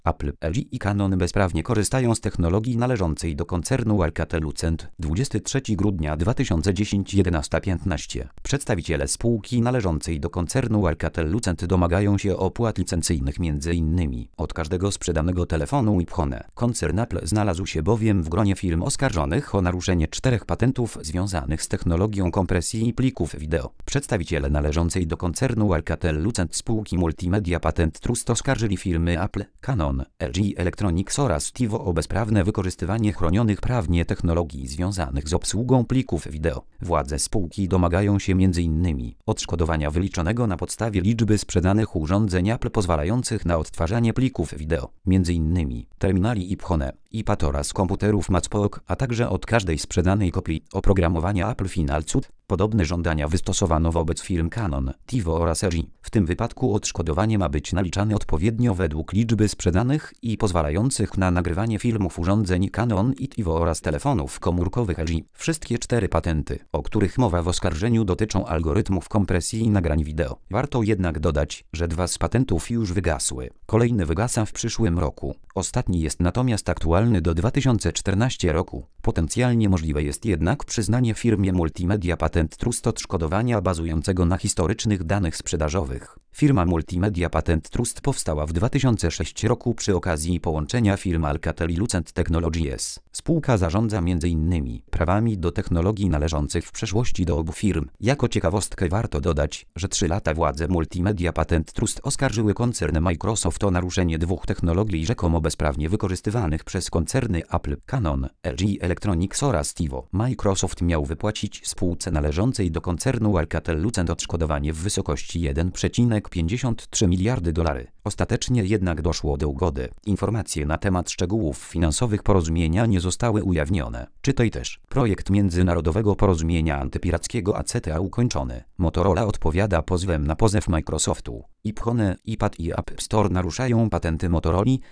Apple, LG i Canon bezprawnie korzystają z technologii należącej do koncernu Alcatel-Lucent. 23 grudnia 2010 11:15. Przedstawiciele spółki należącej do koncernu Alcatel-Lucent domagają się opłat licencyjnych m.in. od każdego sprzedanego telefonu iPhone. Koncern Apple znalazł się bowiem w gronie firm oskarżonych o naruszenie 4 patentów związanych z technologią kompresji plików wideo. Przedstawiciele należącej do koncernu Alcatel-Lucent spółki Multimedia Patent Trust oskarżyli firmy Apple, Canon, LG Electronics oraz TiVo o bezprawne wykorzystywanie chronionych prawnie technologii związanych z obsługą plików wideo. Władze spółki domagają się m.in. odszkodowania wyliczonego na podstawie liczby sprzedanych urządzeń Apple pozwalających na odtwarzanie plików wideo, m.in. terminali iPhone, iPad oraz komputerów MacBook, a także od każdej sprzedanej kopii oprogramowania Apple Final Cut. Podobne żądania wystosowano wobec firm Canon, TiVo oraz LG. W tym wypadku odszkodowanie ma być naliczane odpowiednio według liczby sprzedanych i pozwalających na nagrywanie filmów urządzeń Canon i TiVo oraz telefonów komórkowych LG. Wszystkie 4 patenty, o których mowa w oskarżeniu, dotyczą algorytmów kompresji i nagrań wideo. Warto jednak dodać, że 2 z patentów już wygasły. Kolejny wygasa w przyszłym roku. Ostatni jest natomiast aktualny do 2014 roku. Potencjalnie możliwe jest jednak przyznanie firmie Multimedia Patent Trust odszkodowania bazującego na historycznych danych sprzedażowych. Firma Multimedia Patent Trust powstała w 2006 roku przy okazji połączenia firm Alcatel i Lucent Technologies. Spółka zarządza m.in. prawami do technologii należących w przeszłości do obu firm. Jako ciekawostkę warto dodać, że 3 lata władze Multimedia Patent Trust oskarżyły koncern Microsoft o naruszenie 2 technologii rzekomo bezprawnie wykorzystywanych przez koncerny Apple, Canon, LG Electronics oraz TiVo. Microsoft miał wypłacić spółce należącej do koncernu Alcatel-Lucent odszkodowanie w wysokości 1,53 miliardy dolarów. Ostatecznie jednak doszło do ugody. Informacje na temat szczegółów finansowych porozumienia nie zostały ujawnione. Czytaj też. Projekt międzynarodowego porozumienia antypirackiego ACTA ukończony. Motorola odpowiada pozwem na pozew Microsoftu. iPhone, iPad i App Store naruszają patenty Motorola.